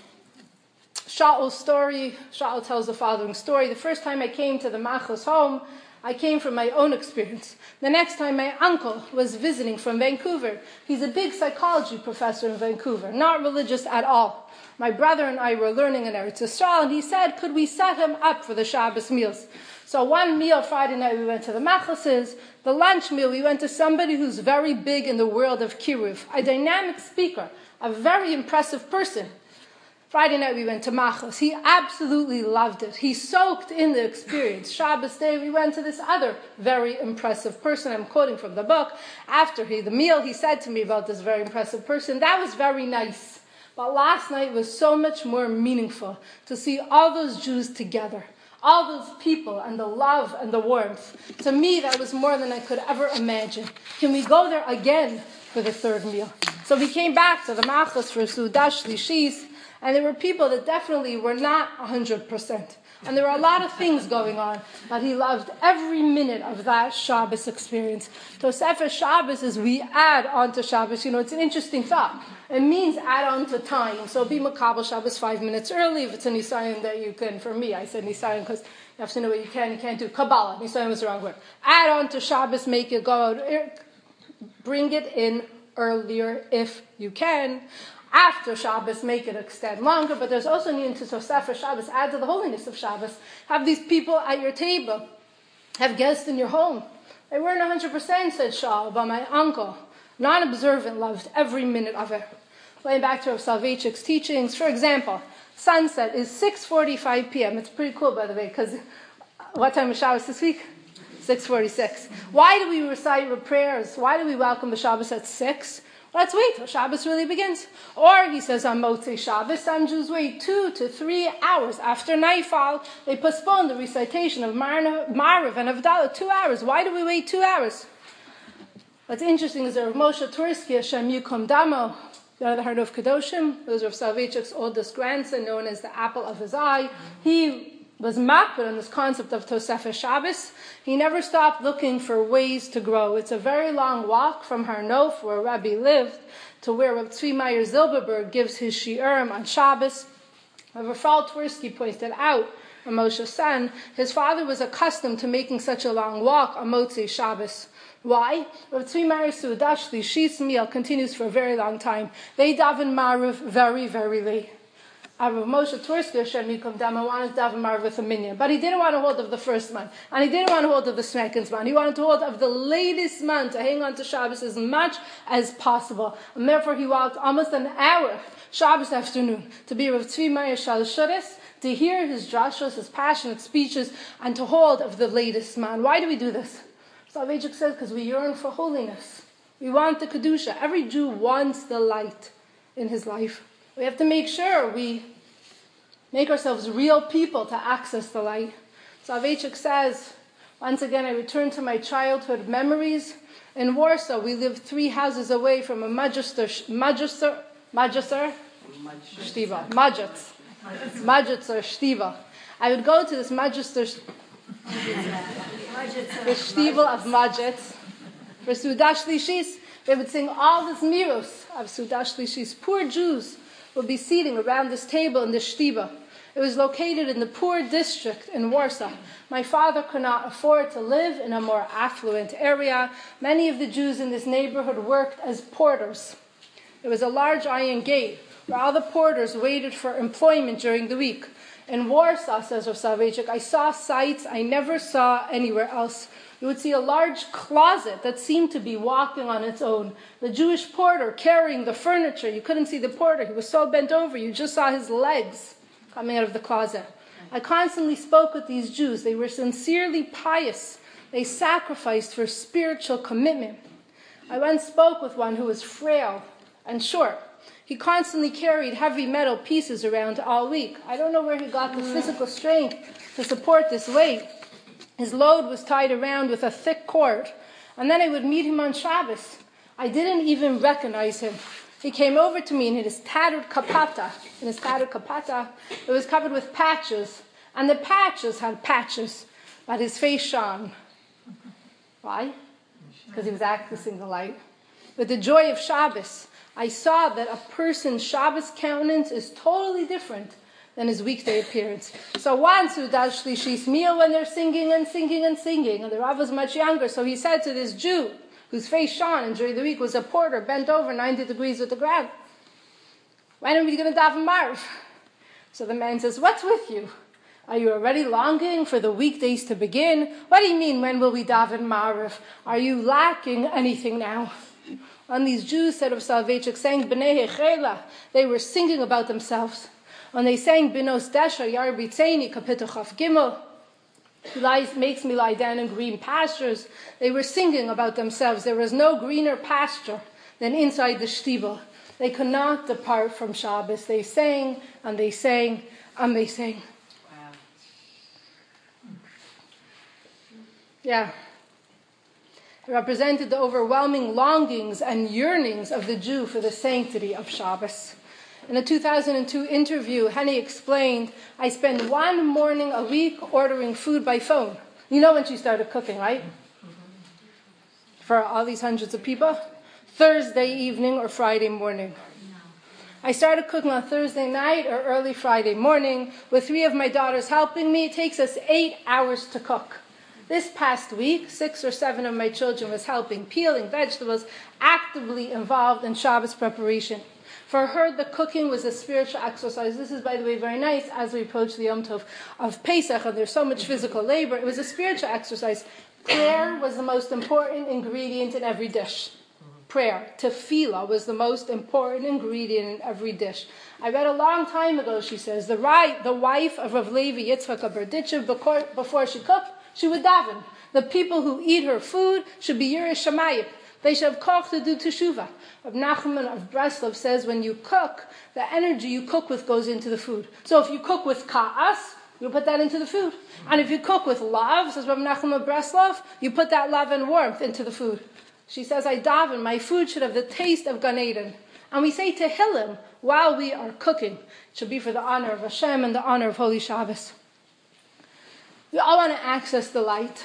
Shaul's story, Shaul tells the following story. The first time I came to the Machos home, I came from my own experience. The next time my uncle was visiting from Vancouver. He's a big psychology professor in Vancouver, not religious at all. My brother and I were learning in Eretz Yisrael, and he said, could we set him up for the Shabbos meals? So one meal Friday night we went to the Machoses. The lunch meal we went to somebody who's very big in the world of Kiruv, a dynamic speaker, a very impressive person. Friday night we went to Machos. He absolutely loved it. He soaked in the experience. Shabbos day we went to this other very impressive person. I'm quoting from the book. After he, the meal, he said to me about this very impressive person, that was very nice. But last night was so much more meaningful to see all those Jews together. All those people and the love and the warmth. To me, that was more than I could ever imagine. Can we go there again for the third meal? So we came back to the Machos for Sudash Lishis. And there were people that definitely were not one hundred percent. And there were a lot of things going on. But he loved every minute of that Shabbos experience. Tosefes Shabbos is we add on to Shabbos. You know, it's an interesting thought. It means add on to time. So be Makabel Shabbos five minutes early. If it's a Nisayan that you can, for me, I said Nisayan because you have to know what you can, you can't do. Kabbalah, Nisayan was the wrong word. Add on to Shabbos, make it go out. Bring it in earlier if you can. After Shabbos, make it extend longer, but there's also need to Tosefes Shabbos, add to the holiness of Shabbos. Have these people at your table. Have guests in your home. They weren't one hundred percent, said Shaul, but my uncle, non-observant, loved every minute of it. Going back to Rav Soloveitchik's teachings, for example, sunset is six forty-five p.m. It's pretty cool, by the way, because what time is Shabbos this week? six forty-six. Why do we recite our prayers? Why do we welcome the Shabbos at six? Let's wait till Shabbos really begins. Or, he says, on Motzei Shabbos, some Jews wait two to three hours after nightfall. They postpone the recitation of Ma'ariv and Havdalah two hours. Why do we wait two hours? What's interesting is that Rav Moshe Twersky, Hashem Yikom Damo, you know the heard of Kedoshim, who was Rav Soloveitchik's oldest grandson, known as the apple of his eye. He was makbid on this concept of Tosefes Shabbos. He never stopped looking for ways to grow. It's a very long walk from Har Nof, where Rabbi lived, to where Rav Tzvi Meyer Zilberberg gives his shiurim on Shabbos. Rav Rafael Twersky pointed out, Moshe's son, his father was accustomed to making such a long walk on Motzei Shabbos. Why? Rav Tzvi Meyer Sudash Lishis meal continues for a very long time. They daven Ma'ariv very, very late. Rav Moshe Twersky, Hashem Yikom Damo, wanted to daven Ma'ariv with a minyan, but he didn't want to hold of the first month, and he didn't want to hold of the second month. He wanted to hold of the latest month to hang on to Shabbos as much as possible, and therefore he walked almost an hour Shabbos afternoon to be Rav Tzvi Meyer Shalshuris, to hear his drashos, his passionate speeches, and to hold of the latest man. Why do we do this? Soloveitchik says because we yearn for holiness. We want the Kedusha. Every Jew wants the light in his life. We have to make sure we make ourselves real people to access the light. Soloveitchik says, once again, I return to my childhood memories. In Warsaw, we lived three houses away from a Magister, Magister, Magister, Shtiva, Majitz, Majitzer Shtiva. I would go to this Magister, the Shtiva of Majitz, for Sudash Lishis. They would sing all this miros of Sudash Lishis. Poor Jews would be seating around this table in the Shtiva. It was located in the poor district in Warsaw. My father could not afford to live in a more affluent area. Many of the Jews in this neighborhood worked as porters. There was a large iron gate where all the porters waited for employment during the week. In Warsaw, says Rav Soloveitchik, I saw sights I never saw anywhere else. You would see a large closet that seemed to be walking on its own. The Jewish porter carrying the furniture. You couldn't see the porter. He was so bent over, you just saw his legs coming out of the closet. I constantly spoke with these Jews. They were sincerely pious. They sacrificed for spiritual commitment. I once spoke with one who was frail and short. He constantly carried heavy metal pieces around all week. I don't know where he got the physical strength to support this weight. His load was tied around with a thick cord. And then I would meet him on Shabbos. I didn't even recognize him. He came over to me in his tattered kapata. In his tattered kapata, it was covered with patches. And the patches had patches, but his face shone. Why? Because he was accessing the light. With the joy of Shabbos, I saw that a person's Shabbos countenance is totally different than his weekday appearance. So once Sudash Lishis meal when they're singing and singing and singing, and the Rav was much younger, so he said to this Jew, whose face shone, and during the week was a porter, bent over ninety degrees with the ground, when are we going to daven Marv? So the man says, what's with you? Are you already longing for the weekdays to begin? What do you mean, when will we daven Marv? Are you lacking anything now? And these Jews, said of Soloveitchik, sang B'nei Hechela. They were singing about themselves. And they sang Binos Desha Yar B'Tzeini Kapitel Chaf Gimel. He lies, makes me lie down in green pastures. They were singing about themselves. There was no greener pasture than inside the shtibel. They could not depart from Shabbos. They sang and they sang and they sang. Wow. Yeah. It represented the overwhelming longings and yearnings of the Jew for the sanctity of Shabbos. In a two thousand two interview, Henny explained, I spend one morning a week ordering food by phone. You know when she started cooking, right? For all these hundreds of people? Thursday evening or Friday morning. I started cooking on Thursday night or early Friday morning. With three of my daughters helping me, it takes us eight hours to cook. This past week, six or seven of my children was helping, peeling vegetables, actively involved in Shabbos preparation. For her, the cooking was a spiritual exercise. This is, by the way, very nice as we approach the Yom Tov of Pesach, and there's so much physical labor. It was a spiritual exercise. Prayer was the most important ingredient in every dish. Prayer, tefillah, was the most important ingredient in every dish. I read a long time ago, she says, the, right, the wife of Rav Levi Yitzchak Berdichev, before she cooked, she would daven. The people who eat her food should be Yirei Shamayim. They should have koch to do teshuvah. Rav Nachman of Breslov says when you cook, the energy you cook with goes into the food. So if you cook with ka'as, you put that into the food. And if you cook with love, says Rav Nachman of Breslov, you put that love and warmth into the food. She says, I daven, my food should have the taste of Gan Eden. And we say Tehillim while we are cooking. It should be for the honor of Hashem and the honor of Holy Shabbos. We all want to access the light.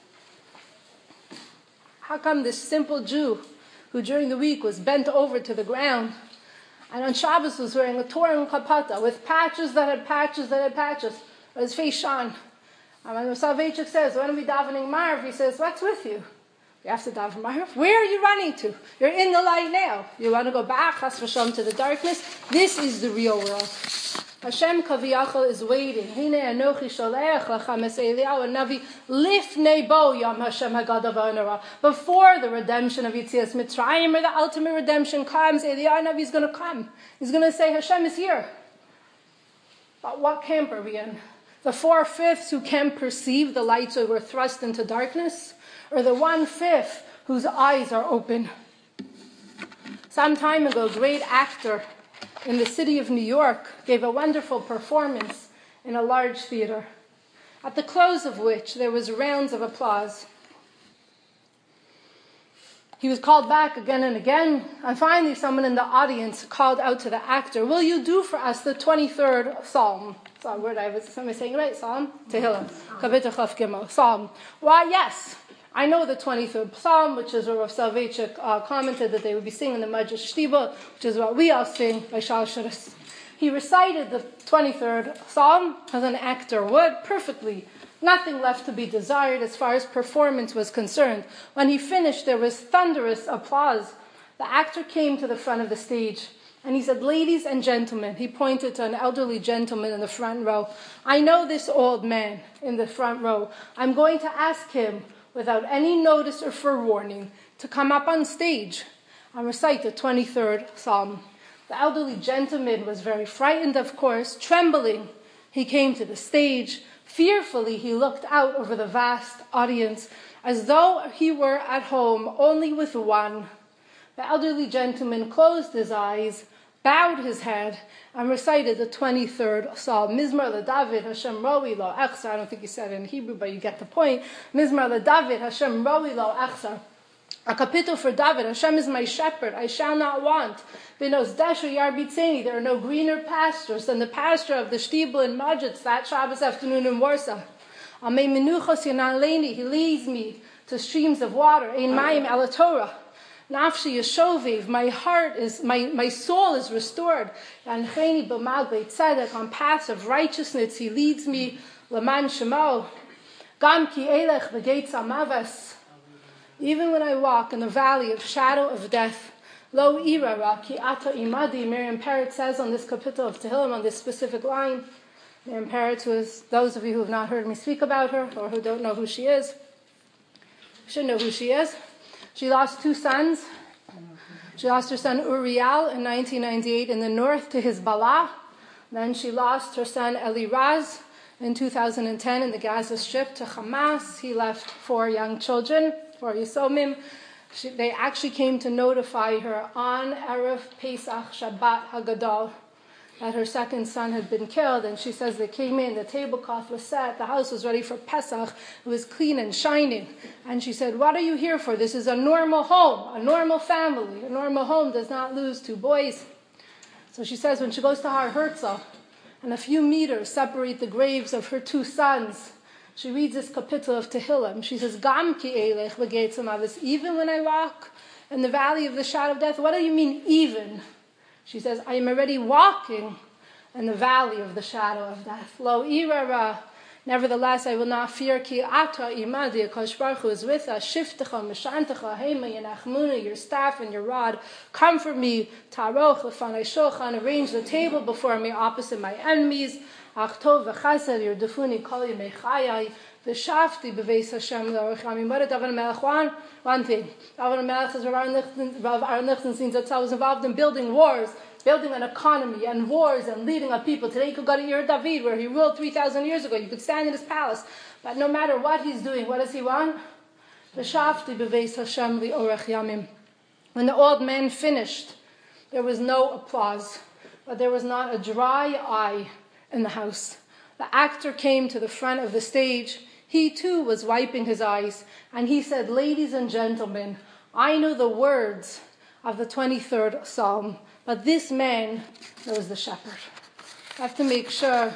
How come this simple Jew, who during the week was bent over to the ground, and on Shabbos was wearing a Torah and kapata, with patches that had patches that had patches, but his face shone. And when Soloveitchik says, when are we davening Marv? He says, what's with you? You have to daven Marv. Where are you running to? You're in the light now. You want to go back, chas v'shalom, to the darkness? This is the real world. Hashem Kaviyachal is waiting. Hine anochi sholech lachem es Eliyahu Navi lifnei bo yom Hashem hagadav ha'onara. Before the redemption of Yitzias Mitzrayim, or the ultimate redemption comes, Eliyahu Navi is going to come. He's going to say, Hashem is here. But what camp are we in? The four-fifths who can perceive the lights that were thrust into darkness? Or the one-fifth whose eyes are open? Some time ago, a great actor in the city of New York gave a wonderful performance in a large theater, at the close of which there was rounds of applause. He was called back again and again, and finally someone in the audience called out to the actor, "Will you do for us the twenty-third Psalm?" So a word I was somebody saying, right? Psalm? Tehillim. Kapitel Chaf Gimel. Psalm. Why, yes. I know the twenty-third Psalm, which is where Rav Soloveitchik uh, commented that they would be singing the Madrash Shtibel, which is what we all sing by Shal Shiras. He recited the twenty-third Psalm as an actor would, perfectly. Nothing left to be desired as far as performance was concerned. When he finished, there was thunderous applause. The actor came to the front of the stage, and he said, "Ladies and gentlemen," he pointed to an elderly gentleman in the front row, "I know this old man in the front row. I'm going to ask him, without any notice or forewarning, to come up on stage and recite the twenty-third Psalm." The elderly gentleman was very frightened, of course. Trembling, he came to the stage. Fearfully, he looked out over the vast audience as though he were at home only with one. The elderly gentleman closed his eyes, bowed his head, and recited the twenty-third Psalm. Mizmar LeDavid, Hashem Roi Lo Echsa. I don't think he said it in Hebrew, but you get the point. Mizmar LeDavid, Hashem Roi Lo Echsa. A capital for David. Hashem is my shepherd, I shall not want. Benos Deshu Yarbitzeni, there are no greener pastures than the pasture of the Shtibel in Majid that Shabbos afternoon in Warsaw. Amei Menuchos Yanan Leini, he leads me to streams of water. Ein Mayim Ala Torah. Nafshi Yeshoviv, my heart is, my, my soul is restored. And Cheni B'mal Beit Tzedek, on paths of righteousness, he leads me. Laman Shemo. Gam Ki Elech V'Geitz Amaves. Even when I walk in the valley of shadow of death, Lo Irara Ki Ata Imadi, Miriam Peretz says on this capital of Tehillim, on this specific line. Miriam Peretz was, those of you who have not heard me speak about her, or who don't know who she is, should know who she is. She lost two sons. She lost her son Uriel in nineteen ninety-eight in the north to Hezbollah. Then she lost her son Eliraz in two thousand ten in the Gaza Strip to Hamas. He left four young children, four Yisomim. She, they actually came to notify her on Erev Pesach Shabbat Hagadol that her second son had been killed. And she says they came in, the tablecloth was set, the house was ready for Pesach, it was clean and shining. And she said, "What are you here for? This is a normal home, a normal family. A normal home does not lose two boys." So she says when she goes to Har Herzl, and a few meters separate the graves of her two sons, she reads this capital of Tehillim. She says, "Gam ki elech v'geitz amavis." Even when I walk in the valley of the shadow of death. What do you mean, even? She says, I am already walking in the valley of the shadow of death. Lo irara. Nevertheless, I will not fear. Ki ata imadi, HaKadosh Baruch Hu is with us. Shiftecha, Meshantecha, Hema, Yenachmuna, your staff and your rod. Comfort me. Taroch, Lefanai Shochan, arrange the table before me opposite my enemies. Achtov v'chased, your defuni kol yemei chayai. V'shafti b'veis Hashem l'orach yamim. What did David HaMelech want? One thing. David HaMelech says Rav Aaron Lichtenstein Zatzal was involved in building wars, building an economy and wars and leading a people. Today you could go to Ir David, where he ruled three thousand years ago. You could stand in his palace. But no matter what he's doing, what does he want? V'shafti b'veis Hashem l'orach yamim. When the old man finished, there was no applause, but there was not a dry eye in the house. The actor came to the front of the stage. He too was wiping his eyes, and he said, "Ladies and gentlemen, I know the words of the twenty-third Psalm, but this man knows the shepherd." I have to make sure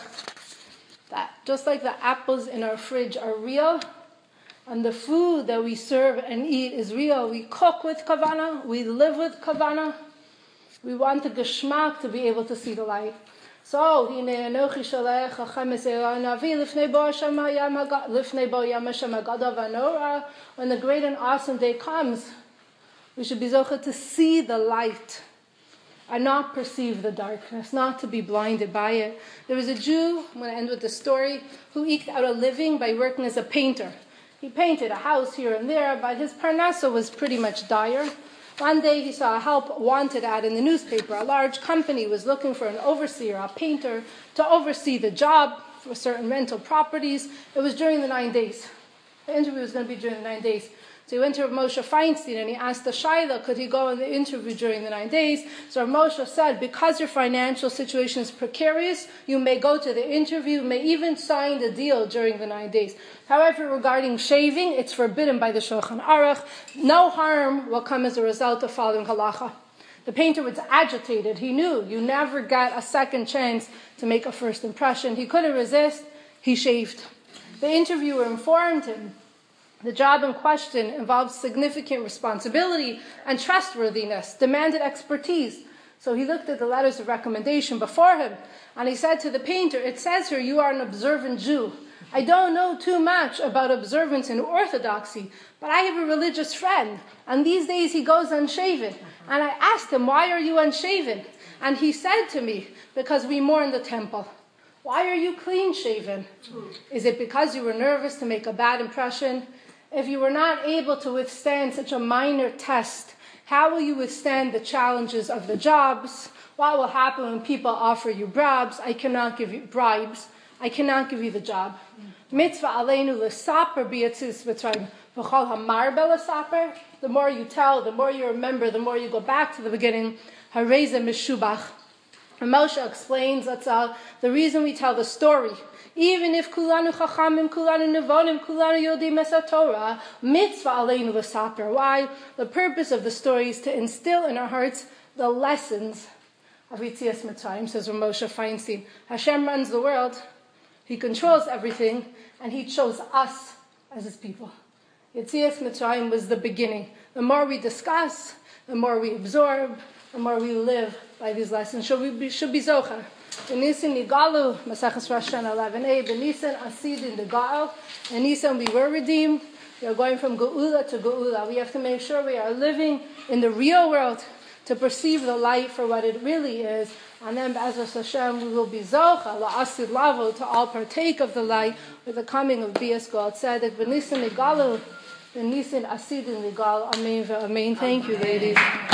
that just like the apples in our fridge are real, and the food that we serve and eat is real, we cook with kavanah, we live with kavanah, we want the geschmack to be able to see the light. So, when the great and awesome day comes, we should be zocheh to see the light and not perceive the darkness, not to be blinded by it. There was a Jew, I'm going to end with the story, who eked out a living by working as a painter. He painted a house here and there, but his parnasa was pretty much dire. One day he saw a help wanted ad in the newspaper. A large company was looking for an overseer, a painter, to oversee the job for certain rental properties. It was during the nine days. The interview was going to be during the nine days. So he went to Rav Moshe Feinstein and he asked the Shaila, could he go on the interview during the nine days? So Rav Moshe said, because your financial situation is precarious, you may go to the interview, may even sign the deal during the nine days. However, regarding shaving, it's forbidden by the Shulchan Aruch. No harm will come as a result of following halacha. The painter was agitated. He knew you never get a second chance to make a first impression. He couldn't resist. He shaved. The interviewer informed him the job in question involved significant responsibility and trustworthiness, demanded expertise. So he looked at the letters of recommendation before him, and he said to the painter, it says here you are an observant Jew. I don't know too much about observance and orthodoxy, but I have a religious friend, and these days he goes unshaven. And I asked him, why are you unshaven? And he said to me, because we mourn the temple. Why are you clean shaven? Is it because you were nervous to make a bad impression? If you were not able to withstand such a minor test, how will you withstand the challenges of the jobs? What will happen when people offer you bribes? I cannot give you bribes. I cannot give you the job. Mitzvah aleinu l'saper b'yatzis v'tzrayim v'chol hamarbe l'saper. The more you tell, the more you remember, the more you go back to the beginning. Hareze mishubach. And Moshe explains, that's all, the reason we tell the story. Even if kulanu chachamim, kulanu nevonim, kulanu yodim es Torah, mitzvah aleinu l'saper. Why? The purpose of the story is to instill in our hearts the lessons of Yetzias Mitzrayim, says Rav Moshe Feinstein. Hashem runs the world. He controls everything, and He chose us as His people. Yetzias Mitzrayim was the beginning. The more we discuss, the more we absorb, the more we live by these lessons. Should we be, should be zocher. B'nisan nigalu, Maseches Rosh Hashanah eleven a. B'nisan asidin nigal. In Nisan we were redeemed. We are going from geula to geula. We have to make sure we are living in the real world to perceive the light for what it really is. And then, B'ezras Hashem, we will be zocha, la'asid lavo, to all partake of the light with the coming of Bias God. Tzedek, B'nisan nigalu, B'nisan asidin nigal. Amen, amen. Thank you, ladies.